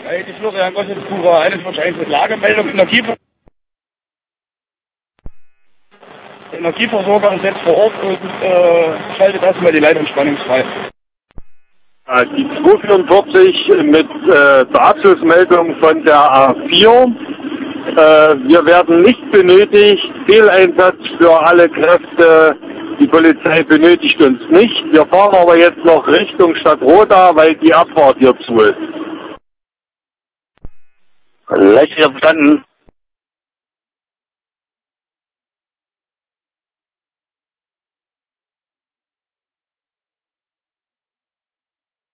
Die Florian Gosselsbucher 41 mit Lagemeldung. Energieversorger ist jetzt vor Ort und schaltet erstmal die Leitung spannungsfrei. Die 244 mit der Abschlussmeldung von der A4. Wir werden nicht benötigt. Fehleinsatz für alle Kräfte. Die Polizei benötigt uns nicht. Wir fahren aber jetzt noch Richtung Stadtroda, weil die Abfahrt hier zu ist. Leicht verstanden.